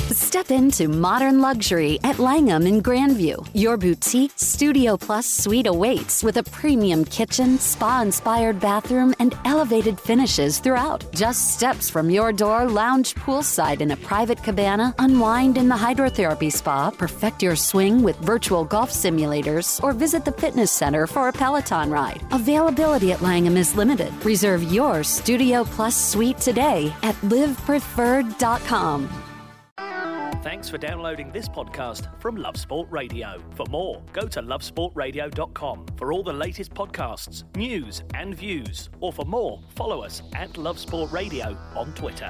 Step into modern luxury at Langham in Grandview. Your boutique Studio Plus suite awaits with a premium kitchen, spa-inspired bathroom, and elevated finishes throughout. Just steps from your door, lounge poolside in a private cabana, unwind in the hydrotherapy spa, perfect your swing with virtual golf simulators, or visit the fitness center for a Peloton ride. Availability at Langham is limited. Reserve your Studio Plus suite today at livepreferred.com. Thanks for downloading this podcast from Love Sport Radio. For more, go to lovesportradio.com for all the latest podcasts, news and views. Or for more, follow us at Love Sport Radio on Twitter.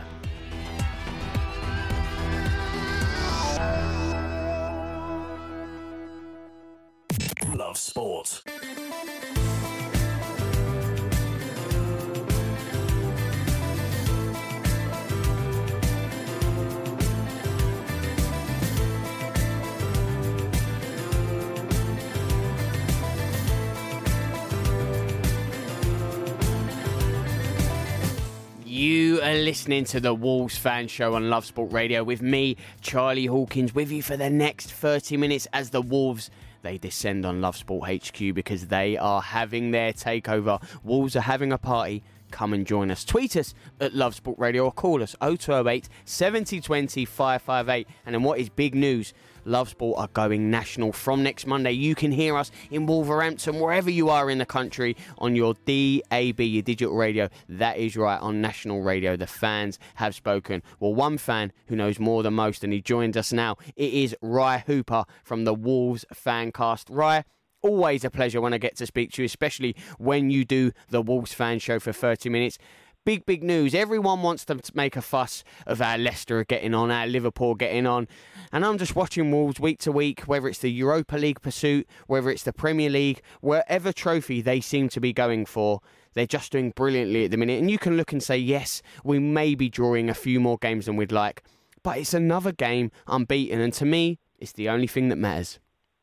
Love Sport. You are listening to the Wolves Fan Show on Love Sport Radio with me, Charlie Hawkins, with you for the next 30 minutes as the Wolves, they descend on Love Sport HQ because they are having their takeover. Wolves are having a party. Come and join us. Tweet us at Love Sport Radio or call us 0208 7020 558. And then what is big news? Love Sport are going national from next Monday. You can hear us in Wolverhampton, wherever you are in the country, on your DAB, your digital radio. That is right, on national radio. The fans have spoken. Well, one fan who knows more than most, and he joins us now. It is Rye Hooper from the Wolves Fancast. Rye, always a pleasure when I get to speak to you, especially when you do the Wolves Fan Show for 30 minutes. Big news. Everyone wants to make a fuss of our Leicester getting on, our Liverpool getting on. And I'm just watching Wolves week to week, whether it's the Europa League pursuit, whether it's the Premier League, wherever trophy they seem to be going for, they're just doing brilliantly at the minute. And you can look and say, yes, we may be drawing a few more games than we'd like, but it's another game unbeaten. And to me, it's the only thing that matters.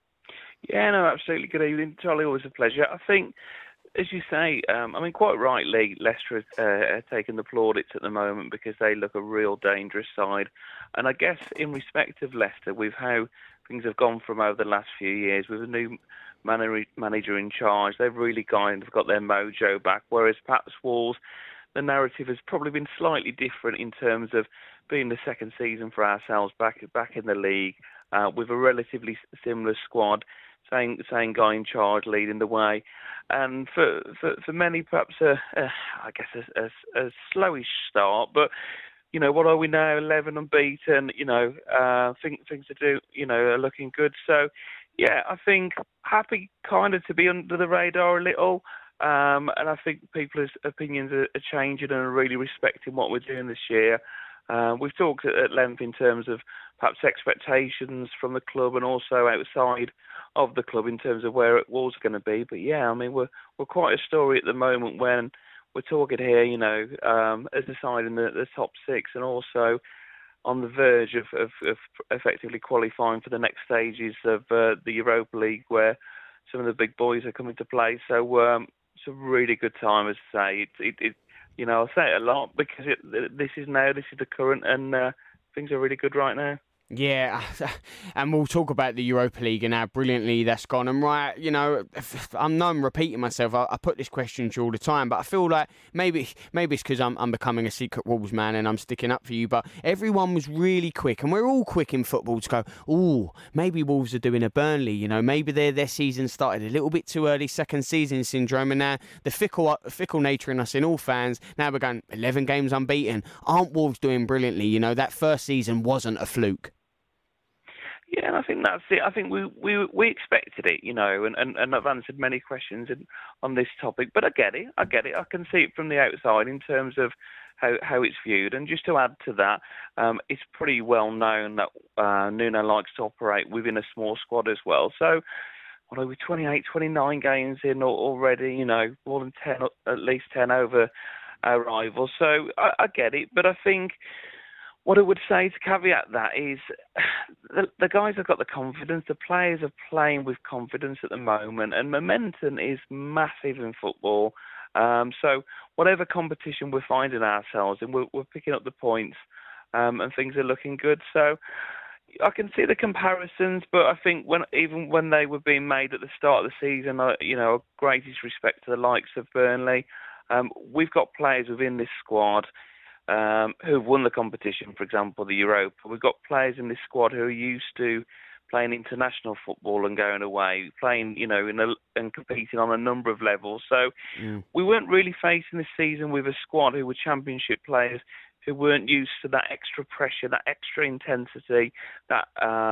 Yeah, no, absolutely. Good evening, Charlie. Always a pleasure. I think, as you say, quite rightly, Leicester are taking the plaudits at the moment because they look a real dangerous side. And I guess in respect of Leicester, with how things have gone from over the last few years, with a new manager in charge, they've really kind of got their mojo back. Whereas perhaps Wolves, the narrative has probably been slightly different in terms of being the second season for ourselves back in the league, with a relatively similar squad. Same guy in charge leading the way, and for many perhaps a slowish start. But you know, what are we now? 11 unbeaten. You know, things are looking good. So yeah, I think happy kind of to be under the radar a little, and I think people's opinions are changing and are really respecting what we're doing this year. We've talked at length in terms of perhaps expectations from the club and also outside of the club in terms of where Wolves are going to be. But yeah, I mean, we're quite a story at the moment when we're talking here, you know, as a side in the top six and also on the verge of effectively qualifying for the next stages of the Europa League where some of the big boys are coming to play. So it's a really good time, as I say. You know, I'll say it a lot because this is the current, and things are really good right now. Yeah, and we'll talk about the Europa League and how brilliantly that's gone. And right, you know, I know I'm repeating myself. I put this question to you all the time, but I feel like maybe it's because I'm becoming a secret Wolves man and I'm sticking up for you. But everyone was really quick, and we're all quick in football to go, oh, maybe Wolves are doing a Burnley. You know, maybe their season started a little bit too early, second season syndrome, and now the fickle nature in us, in all fans, now we're going 11 games unbeaten. Aren't Wolves doing brilliantly? You know, that first season wasn't a fluke. Yeah, and I think that's it. I think we expected it, you know, and I've answered many questions on this topic. But I get it. I can see it from the outside in terms of how it's viewed. And just to add to that, it's pretty well known that Nuno likes to operate within a small squad as well. So, what are we, 28, 29 games in already, you know, more than 10, at least 10 over our rivals. So I get it. But I think what I would say to caveat that is the guys have got the confidence. The players are playing with confidence at the moment, and momentum is massive in football. So whatever competition we're finding ourselves in, we're picking up the points and things are looking good. So I can see the comparisons, but I think even when they were being made at the start of the season, greatest respect to the likes of Burnley. We've got players within this squad who've won the competition, for example, the Europa. We've got players in this squad who are used to playing international football and going away, playing, and competing on a number of levels. So we weren't really facing this season with a squad who were championship players who weren't used to that extra pressure, that extra intensity that,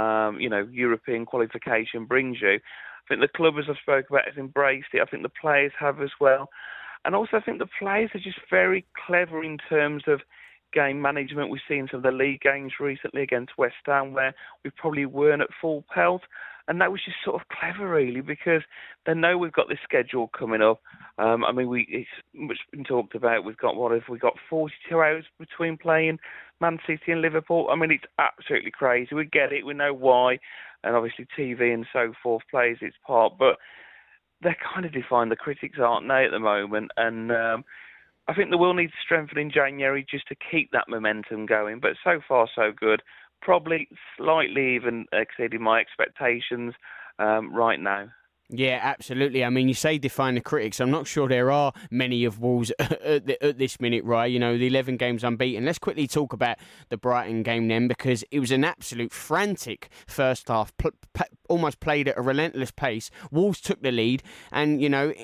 European qualification brings you. I think the club, as I spoke about, has embraced it. I think the players have as well. And also I think the players are just very clever in terms of game management. We've seen some of the league games recently against West Ham where we probably weren't at full pelt. And that was just sort of clever, really, because they know we've got this schedule coming up. It's much been talked about. We've got 42 hours between playing Man City and Liverpool. I mean, it's absolutely crazy. We get it. We know why. And obviously TV and so forth plays its part. But they're kind of defying the critics, aren't they, at the moment? And I think they will need to strengthen in January just to keep that momentum going. But so far, so good. Probably slightly even exceeding my expectations right now. Yeah, absolutely. I mean, you say define the critics. I'm not sure there are many of Wolves at this minute, right? The 11 games unbeaten. Let's quickly talk about the Brighton game then, because it was an absolute frantic first half, almost played at a relentless pace. Wolves took the lead, and,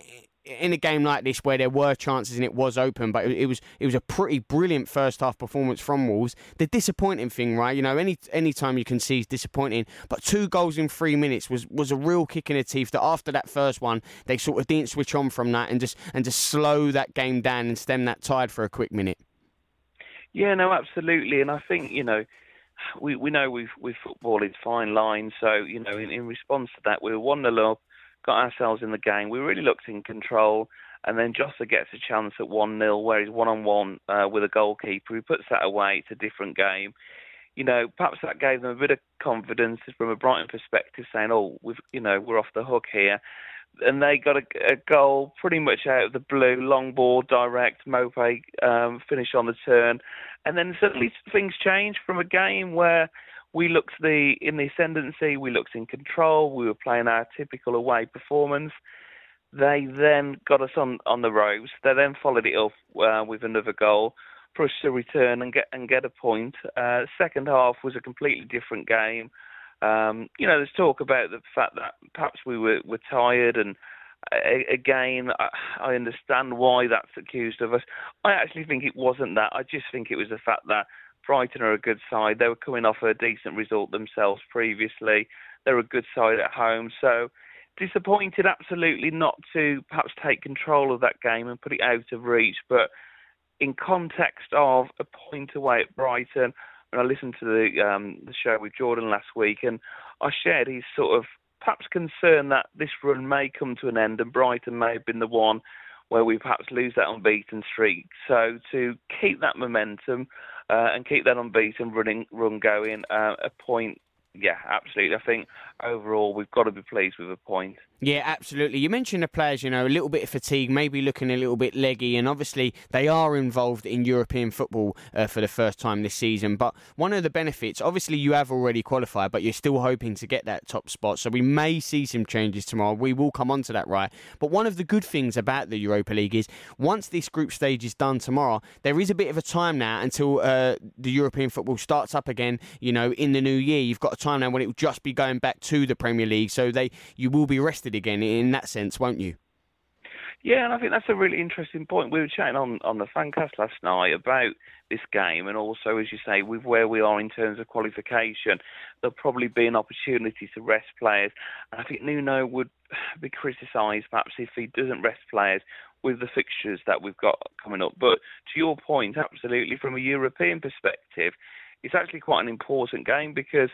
in a game like this where there were chances and it was open, but it was a pretty brilliant first half performance from Wolves. The disappointing thing, right? Any time you can see is disappointing, but 2 goals in 3 minutes was a real kick in the teeth. That after that first one, they sort of didn't switch on from that and just slow that game down and stem that tide for a quick minute. Yeah, no, absolutely, and I think we know with football it's fine lines. So in response to that, we were 1-0 up. Got ourselves in the game. We really looked in control, and then Jota gets a chance at 1-0 where he's one-on-one with a goalkeeper. He puts that away. It's a different game. Perhaps that gave them a bit of confidence from a Brighton perspective, saying, we're off the hook here. And they got a goal pretty much out of the blue, long ball, direct, Maupay finish on the turn. And then suddenly things changed from a game where we looked in the ascendancy, we looked in control, we were playing our typical away performance. They then got us on the ropes. They then followed it up with another goal for us to return and get a point. Second half was a completely different game. There's talk about the fact that perhaps we were tired, and again, I understand why that's accused of us. I actually think it wasn't that. I just think it was the fact that Brighton are a good side. They were coming off a decent result themselves previously. They're a good side at home. So disappointed, absolutely, not to perhaps take control of that game and put it out of reach. But in context of a point away at Brighton, and I listened to the show with Jordan last week, and I shared his sort of perhaps concern that this run may come to an end and Brighton may have been the one where we perhaps lose that unbeaten streak. So to keep that momentum and keep that unbeaten run going, a point, yeah, absolutely. I think overall we've got to be pleased with a point. Yeah, absolutely. You mentioned the players, a little bit of fatigue, maybe looking a little bit leggy, and obviously they are involved in European football for the first time this season. But one of the benefits, obviously you have already qualified, but you're still hoping to get that top spot. So we may see some changes tomorrow. We will come on to that, right? But one of the good things about the Europa League is once this group stage is done tomorrow, there is a bit of a time now until the European football starts up again, in the new year. You've got a time now when it will just be going back to the Premier League. So you will be rested again in that sense, won't you? Yeah, and I think that's a really interesting point. We were chatting on the Fancast last night about this game, and also, as you say, with where we are in terms of qualification, there'll probably be an opportunity to rest players. And I think Nuno would be criticised perhaps if he doesn't rest players with the fixtures that we've got coming up. But to your point, absolutely, from a European perspective, it's actually quite an important game because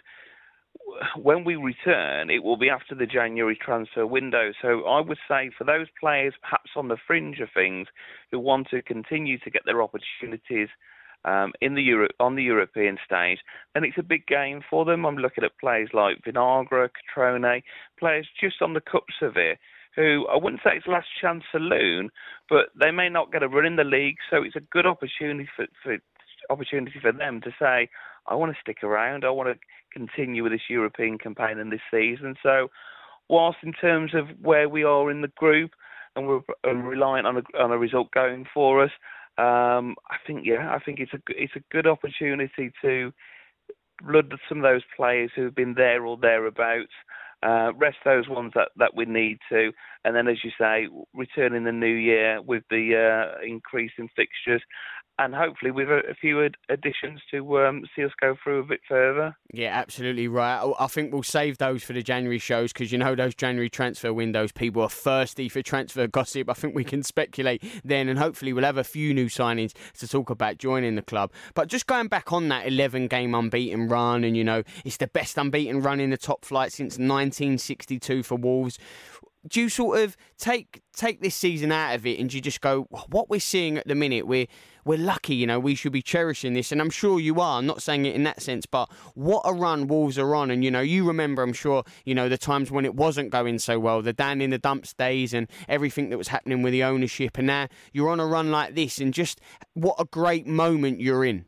when we return, it will be after the January transfer window. So I would say for those players perhaps on the fringe of things who want to continue to get their opportunities on the European stage, then it's a big game for them. I'm looking at players like Vinagre, Catrone, players just on the cups of it, who I wouldn't say it's last chance saloon, but they may not get a run in the league, so it's a good opportunity for opportunity for them to say, I want to stick around, I want to continue with this European campaign and this season. So whilst in terms of where we are in the group and we're reliant on a result going for us, I think it's a good opportunity to blood some of those players who've been there or thereabouts, rest those ones that we need to, and then, as you say, return in the new year with the increase in fixtures, and hopefully with a few additions to see us go through a bit further. Yeah, absolutely right. I think we'll save those for the January shows because, you know, those January transfer windows, people are thirsty for transfer gossip. I think we can speculate then, and hopefully we'll have a few new signings to talk about joining the club. But just going back on that 11-game unbeaten run, and, you know, it's the best unbeaten run in the top flight since 1962 for Wolves. Do you sort of take this season out of it and you just go, what we're seeing at the minute, we're lucky, you know, we should be cherishing this, and I'm sure you are, I'm not saying it in that sense, but what a run Wolves are on. And, you know, you remember, I'm sure, you know, the times when it wasn't going so well, the down in the dumps days and everything that was happening with the ownership, and now you're on a run like this, and just what a great moment you're in.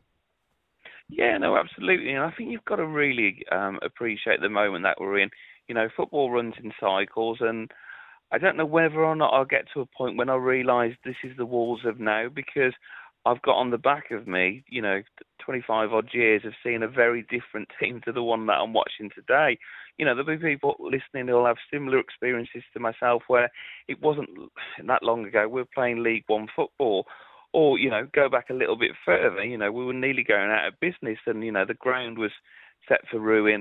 Yeah, no, absolutely, and I think you've got to really appreciate the moment that we're in. You know, football runs in cycles, and I don't know whether or not I'll get to a point when I realise this is the Wolves of now, because I've got on the back of me, you know, 25 odd years of seeing a very different team to the one that I'm watching today. You know, there'll be people listening who'll have similar experiences to myself, where it wasn't that long ago we were playing League One football. Or, you know, go back a little bit further, you know, we were nearly going out of business, and, you know, the ground was set for ruin.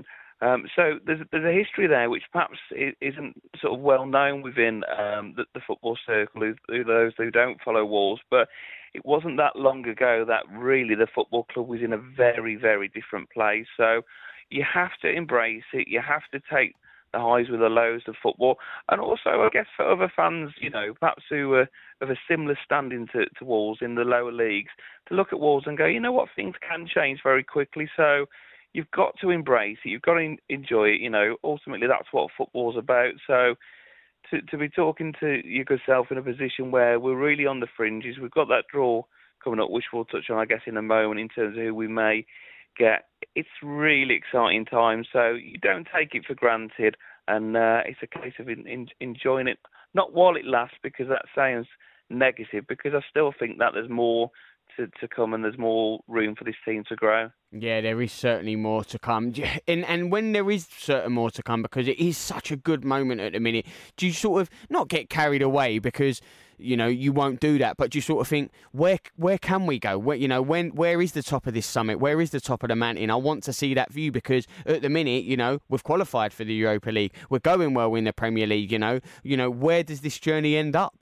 So there's a history there which perhaps isn't sort of well known within the football circle, those who don't follow Wolves. But it wasn't that long ago that really the football club was in a very, very different place. So you have to embrace it. You have to take the highs with the lows of football. And also, I guess, for other fans, you know, perhaps who are of a similar standing to Wolves in the lower leagues, to look at Wolves and go, you know what, things can change very quickly. So you've got to embrace it. You've got to enjoy it. You know, ultimately, that's what football's about. So to be talking to yourself in a position where we're really on the fringes, we've got that draw coming up, which we'll touch on, I guess, in a moment in terms of who we may get. It's really exciting time. So you don't take it for granted. And it's a case of enjoying it, not while it lasts, because that sounds negative, because I still think that there's more to come, and there's more room for this team to grow. Yeah, there is certainly more to come. And when there is certain more to come, because it is such a good moment at the minute, do you sort of not get carried away, because, you know, you won't do that, but you sort of think, where can we go? Where, you know, where is the top of this summit? Where is the top of the mountain? I want to see that view, because at the minute, you know, we've qualified for the Europa League. We're going well in the Premier League, you know. Where does this journey end up?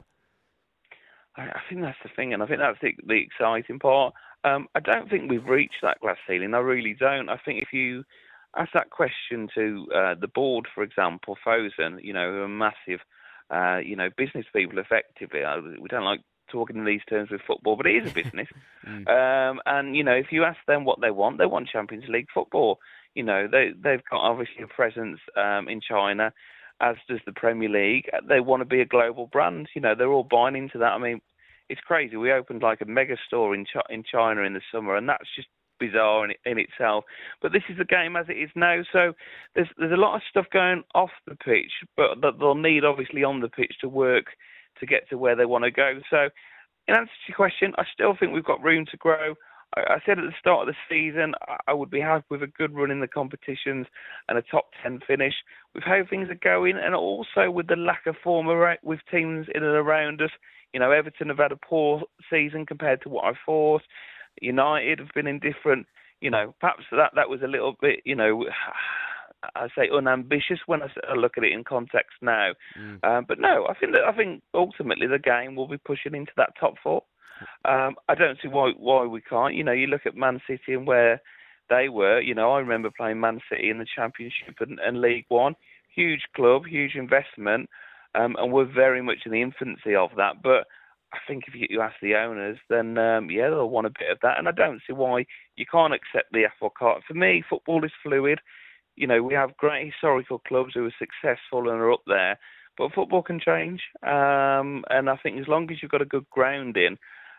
I think that's the thing, and I think that's the exciting part. I don't think we've reached that glass ceiling. I really don't. I think if you ask that question to the board, for example, Fosun, you know, who are massive, you know, business people effectively. We don't like talking in these terms with football, but it is a business. And, you know, if you ask them what they want Champions League football. You know, they've got obviously a presence in China, as does the Premier League. They want to be a global brand. You know, they're all buying into that. I mean, it's crazy. We opened like a mega store in China in the summer, and that's just bizarre in itself. But this is the game as it is now. So there's a lot of stuff going off the pitch, but that they'll need obviously on the pitch to work to get to where they want to go. So in answer to your question, I still think we've got room to grow. I said at the start of the season, I would be happy with a good run in the competitions and a top 10 finish. With how things are going, and also with the lack of form with teams in and around us. You know, Everton have had a poor season compared to what I thought. United have been indifferent. You know, perhaps that was a little bit, you know, I say unambitious when I look at it in context now. But no, I think ultimately the game will be pushing into that top four. I don't see why we can't. You know, you look at Man City and where they were. You know, I remember playing Man City in the Championship and League One. Huge club, huge investment, and we're very much in the infancy of that. But I think if you ask the owners, then yeah, they'll want a bit of that. And I don't see why you can't accept the apple cart. For me, football is fluid. You know, we have great historical clubs who are successful and are up there, but football can change. And I think as long as you've got a good grounding,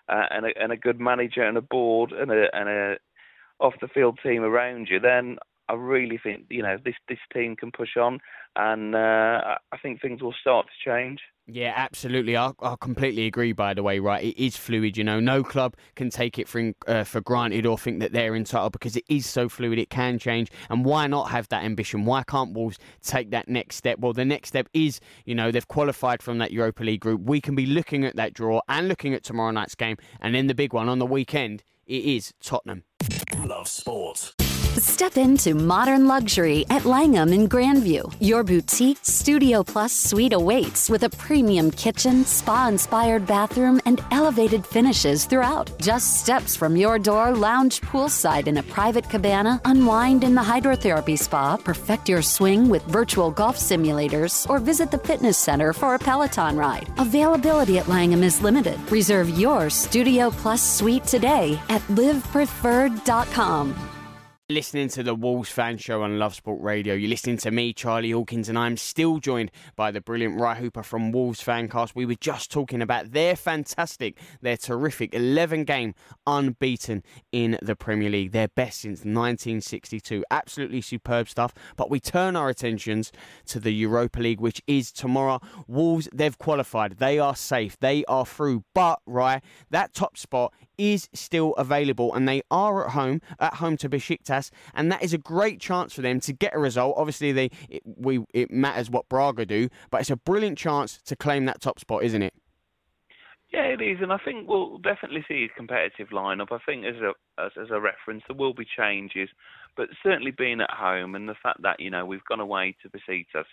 and a good manager and a board and a off the field team around you, then I really think this team can push on, and I think things will start to change. Yeah, absolutely. I completely agree, by the way, right? It is fluid, No club can take it for granted or think that they're entitled, because it is so fluid, it can change. And why not have that ambition? Why can't Wolves take that next step? Well, the next step is, they've qualified from that Europa League group. We can be looking at that draw and looking at tomorrow night's game. And then the big one on the weekend, it is Tottenham. Love Sport. Step into modern luxury at Langham in Grandview. Your boutique Studio Plus suite awaits with a premium kitchen, spa-inspired bathroom, and elevated finishes throughout. Just steps from your door, lounge poolside in a private cabana, unwind in the hydrotherapy spa, perfect your swing with virtual golf simulators, or visit the fitness center for a Peloton ride. Availability at Langham is limited. Reserve your Studio Plus suite today at livepreferred.com. Listening to the Wolves Fan Show on Love Sport Radio. You're listening to me, Charlie Hawkins, and I'm still joined by the brilliant Right Hooper from Wolves Fancast. We were just talking about their terrific 11-game unbeaten in the Premier League. Their best since 1962. Absolutely superb stuff. But we turn our attentions to the Europa League, which is tomorrow. Wolves, they've qualified. They are safe. They are through. But, right, that top spot is still available, and they are at home to Besiktas, and that is a great chance for them to get a result. Obviously, it matters what Braga do, but it's a brilliant chance to claim that top spot, isn't it? Yeah, it is, and I think we'll definitely see a competitive lineup. I think as a reference, there will be changes, but certainly being at home and the fact that we've gone away to Besiktas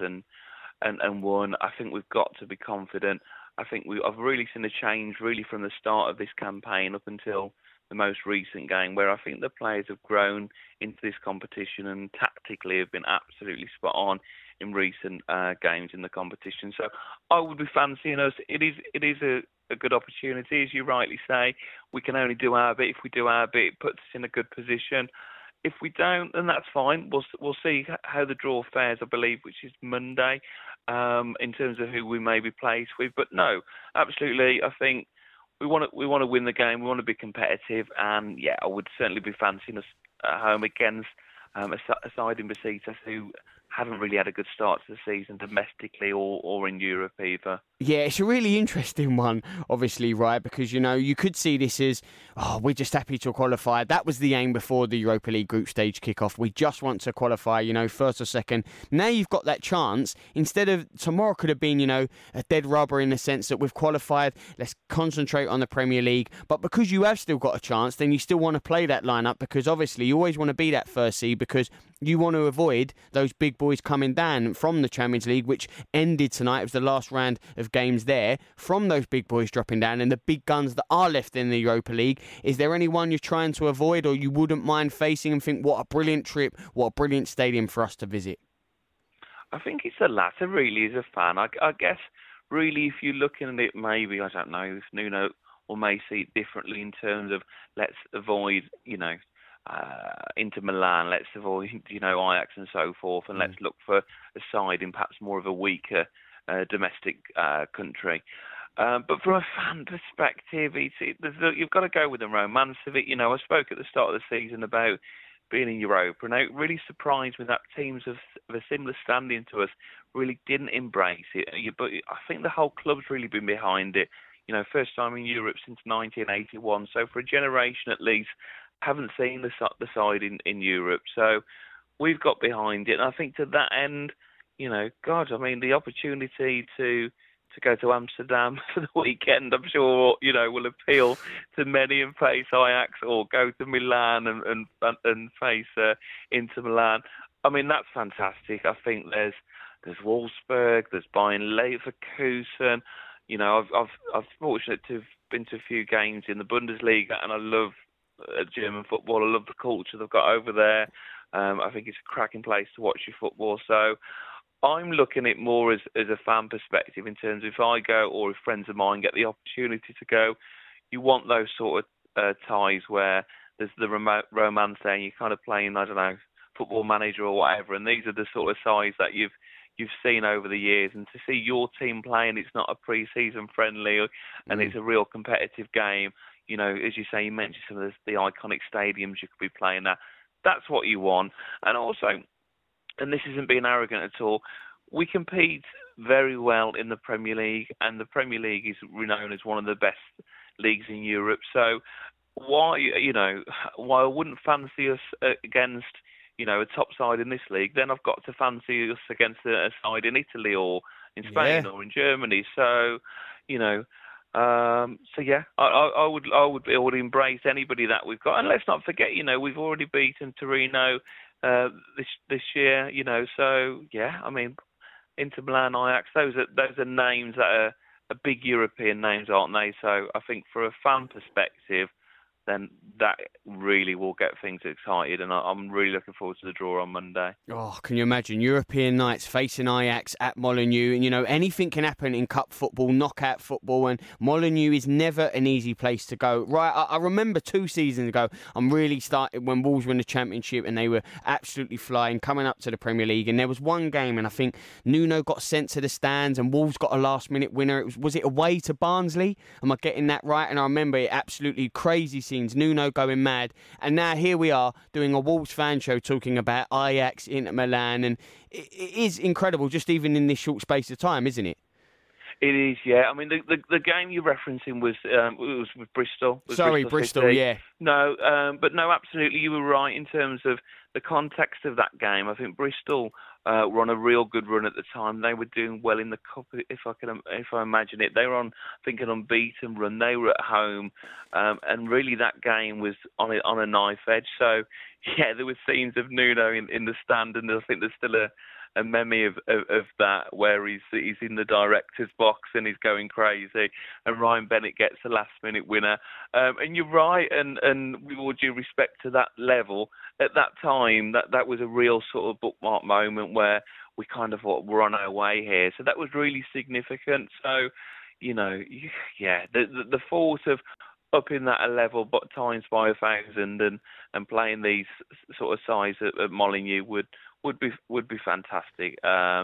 and won, I think we've got to be confident. I think I've really seen a change really from the start of this campaign up until the most recent game, where I think the players have grown into this competition and tactically have been absolutely spot on in recent games in the competition. So I would be fancying us. It is a good opportunity, as you rightly say. We can only do our bit. If we do our bit, it puts us in a good position. If we don't, then that's fine. We'll see how the draw fares, I believe, which is Monday, in terms of who we may be placed with. But no, absolutely, I think we want to win the game. We want to be competitive, and yeah, I would certainly be fancying us at home against a side in Besiktas who haven't really had a good start to the season domestically or in Europe either. Yeah, it's a really interesting one, obviously, right? Because, you could see this as, we're just happy to qualify. That was the aim before the Europa League group stage kickoff. We just want to qualify, first or second. Now you've got that chance. Instead of, tomorrow could have been, a dead rubber in the sense that we've qualified. Let's concentrate on the Premier League. But because you have still got a chance, then you still want to play that lineup, because obviously you always want to be that first seed, because you want to avoid those big boys coming down from the Champions League, which ended tonight. It was the last round of games there, from those big boys dropping down and the big guns that are left in the Europa League. Is there anyone you're trying to avoid, or you wouldn't mind facing and think, what a brilliant trip, what a brilliant stadium for us to visit? I think it's the latter, really, as a fan. I guess, really, if you're looking at it, maybe, I don't know, if Nuno or may see it differently in terms of let's avoid, Inter Milan, let's avoid, Ajax and so forth, and let's look for a side in perhaps more of a weaker domestic country. But from a fan perspective, you've got to go with the romance of it. I spoke at the start of the season about being in Europa, and it really surprised me that teams of a similar standing to us really didn't embrace it. But I think the whole club's really been behind it. First time in Europe since 1981, so for a generation at least, haven't seen the side in Europe. So we've got behind it, and I think to that end, the opportunity to go to Amsterdam for the weekend, I'm sure, will appeal to many, and face Ajax, or go to Milan and face Inter Milan. I mean, that's fantastic. I think there's Wolfsburg, there's Bayern Leverkusen. I've fortunate to have been to a few games in the Bundesliga, and I love German football. I love the culture they've got over there. I think it's a cracking place to watch your football. So I'm looking at it more as a fan perspective, in terms of if I go, or if friends of mine get the opportunity to go, you want those sort of ties where there's the romance there, and you're kind of playing, I don't know, Football Manager or whatever, and these are the sort of sides that you've seen over the years, and to see your team playing, it's not a pre-season friendly, and it's a real competitive game. You know, as you say, you mentioned some of the iconic stadiums you could be playing at. That's what you want. And also, and this isn't being arrogant at all, we compete very well in the Premier League, and the Premier League is renowned as one of the best leagues in Europe. So why I wouldn't fancy us against, you know, a top side in this league, then I've got to fancy us against a side in Italy or in Spain or in Germany. So, you know, I would embrace anybody that we've got. And let's not forget, you know, we've already beaten Torino this year, you know. So yeah, I mean, Inter Milan, Ajax, those are names that are big European names, aren't they? So I think for a fan perspective, then that really will get things excited, and I'm really looking forward to the draw on Monday. Oh, can you imagine? European nights facing Ajax at Molineux, and you know, anything can happen in cup football, knockout football, and Molineux is never an easy place to go. Right, I remember 2 seasons ago, I'm really started when Wolves were in the Championship and they were absolutely flying, coming up to the Premier League, and there was one game, and I think Nuno got sent to the stands and Wolves got a last-minute winner. Was it away to Barnsley? Am I getting that right? And I remember it absolutely crazy scenes, Nuno going mad, and now here we are doing a Wolves fan show talking about Ajax, Inter Milan, and it is incredible just even in this short space of time, isn't it? It is, yeah. I mean, the game you're referencing was with Bristol. Sorry, Bristol, yeah. No, but no, absolutely, you were right in terms of the context of that game. I think Bristol were on a real good run at the time. They were doing well in the cup, if I imagine it. They were on, I think, an unbeaten run. They were at home, and really that game was on a knife edge. So, yeah, there were scenes of Nuno in the stand, and I think there's still a meme of that where he's in the director's box and he's going crazy, and Ryan Bennett gets the last minute winner. And you're right, and with all due respect to that level, at that time that was a real sort of bookmark moment where we kind of thought we're on our way here. So that was really significant. So, you know, yeah, the thought of upping that a level but times by 1,000 and playing these sort of sides at Molineux would be fantastic.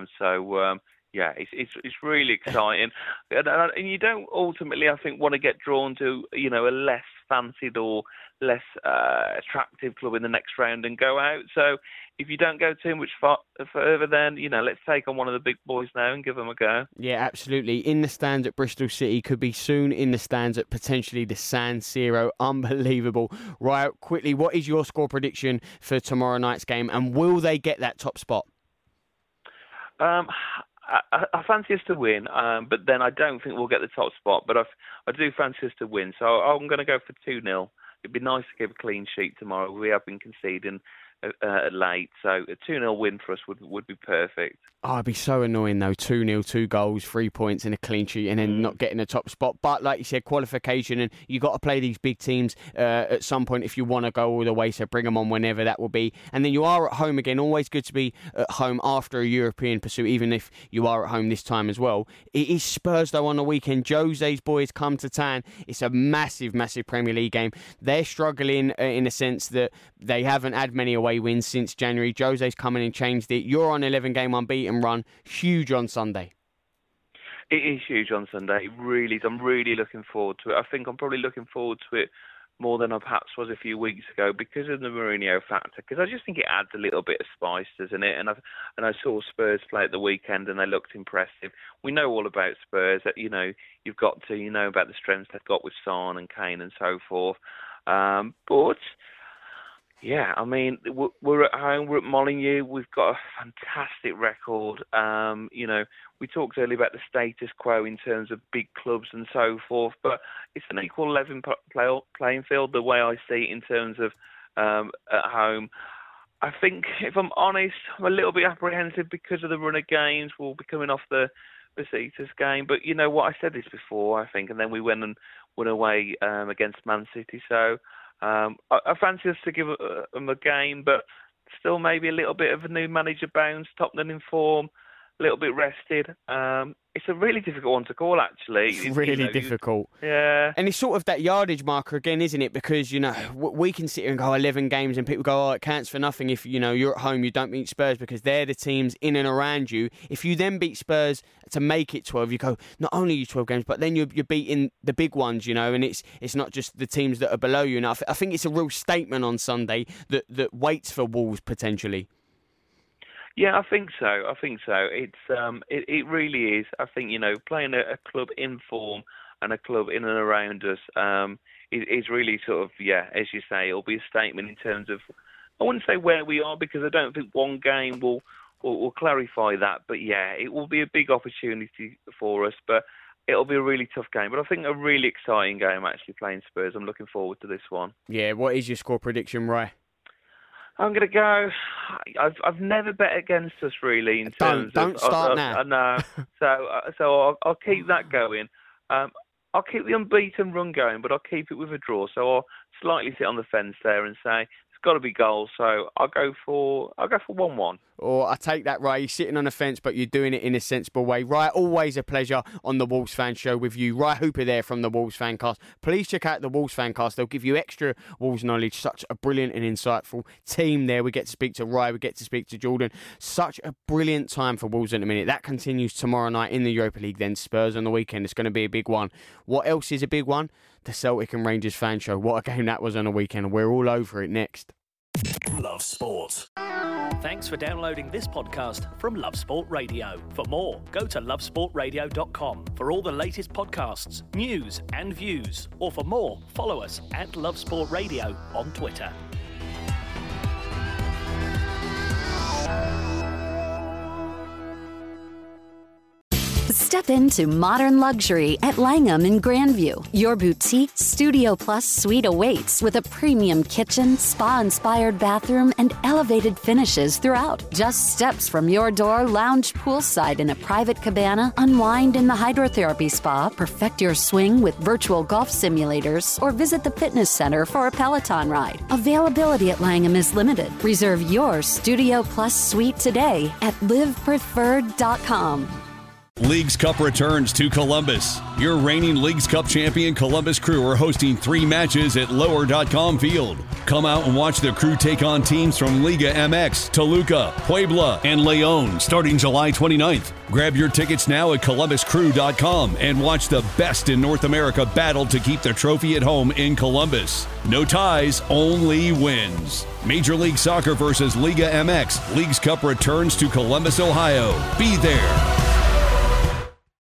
Yeah, it's really exciting, and you don't ultimately, I think, want to get drawn to, you know, a less fancied or less attractive club in the next round and go out. So if you don't go too much further, then, you know, let's take on one of the big boys now and give them a go. Yeah, absolutely. In the stands at Bristol City, could be soon in the stands at potentially the San Siro. Unbelievable. Right, quickly, what is your score prediction for tomorrow night's game, and will they get that top spot? I fancy us to win, but then I don't think we'll get the top spot. But I do fancy us to win, so I'm going to go for 2-0. It'd be nice to give a clean sheet tomorrow. We have been conceding late, so a 2-0 win for us would be perfect. Oh, it'd be so annoying though, 2-0, 2 goals, 3 points and a clean sheet and then not getting a top spot. But like you said, qualification, and you got to play these big teams at some point if you want to go all the way, so bring them on whenever that will be. And then you are at home again, always good to be at home after a European pursuit, even if you are at home this time as well. It is Spurs though on the weekend. Jose's boys come to town. It's a massive, massive Premier League game. They're struggling in a sense that they haven't had many away wins since January. Jose's come in and changed it. You're on 11-game unbeaten run. Huge on Sunday. It is huge on Sunday. It really is. I'm really looking forward to it. I think I'm probably looking forward to it more than I perhaps was a few weeks ago because of the Mourinho factor. Because I just think it adds a little bit of spice, doesn't it? And I saw Spurs play at the weekend and they looked impressive. We know all about Spurs. That, you know, you've got to, you know, about the strengths they've got with Son and Kane and so forth. But yeah, I mean, we're at home, we're at Molineux, we've got a fantastic record. You know, we talked earlier about the status quo in terms of big clubs and so forth, but it's an equal level playing field, the way I see it in terms of at home. I think, if I'm honest, I'm a little bit apprehensive because of the run of games. We'll be coming off the Besiktas game, but you know what, I said this before, I think, and then we went and won away against Man City, so I fancy us to give them a game, but still maybe a little bit of a new manager bounce, Tottenham in form. a little bit rested. It's a really difficult one to call, actually. It's really difficult. Yeah. And it's sort of that yardage marker again, isn't it? Because, we can sit here and go 11 games and people go, it counts for nothing if, you're at home, you don't beat Spurs because they're the teams in and around you. If you then beat Spurs to make it 12, you go, not only are you 12 games, but then you're beating the big ones, and it's not just the teams that are below you. And I think it's a real statement on Sunday that waits for Wolves potentially. Yeah, I think so. It's it really is. I think playing a club in form and a club in and around us is really sort of, as you say, it'll be a statement in terms of, I wouldn't say where we are because I don't think one game will clarify that. But it will be a big opportunity for us. But it'll be a really tough game. But I think a really exciting game actually playing Spurs. I'm looking forward to this one. Yeah. What is your score prediction, Ray? I'm going to go. I've never bet against us really in terms don't of. Start now. No. So I'll keep that going. I'll keep the unbeaten run going, but I'll keep it with a draw. So I'll slightly sit on the fence there and say it's got to be goals. So I'll go for 1-1. Or I take that, Ray. You're sitting on the fence, but you're doing it in a sensible way. Ray, always a pleasure on the Wolves Fan Show with you. Ray Hooper there from the Wolves Fancast. Please check out the Wolves Fancast. They'll give you extra Wolves knowledge. Such a brilliant and insightful team there. We get to speak to Ray. We get to speak to Jordan. Such a brilliant time for Wolves at the minute. That continues tomorrow night in the Europa League. Then Spurs on the weekend. It's going to be a big one. What else is a big one? The Celtic and Rangers Fan Show. What a game that was on the weekend. We're all over it next. Love Sport. Thanks for downloading this podcast from Love Sport Radio. For more, go to lovesportradio.com for all the latest podcasts, news and views. Or for more, follow us at Love Sport Radio on Twitter. Step into modern luxury at Langham in Grandview. Your boutique Studio Plus suite awaits with a premium kitchen, spa-inspired bathroom, and elevated finishes throughout. Just steps from your door, lounge poolside in a private cabana, unwind in the hydrotherapy spa, perfect your swing with virtual golf simulators, or visit the fitness center for a Peloton ride. Availability at Langham is limited. Reserve your Studio Plus suite today at livepreferred.com. Leagues Cup returns to Columbus. Your reigning Leagues Cup champion Columbus Crew are hosting 3 matches at Lower.com Field. Come out and watch the Crew take on teams from Liga MX, Toluca, Puebla, and León starting July 29th. Grab your tickets now at ColumbusCrew.com and watch the best in North America battle to keep the trophy at home in Columbus. No ties, only wins. Major League Soccer versus Liga MX. Leagues Cup returns to Columbus, Ohio. Be there.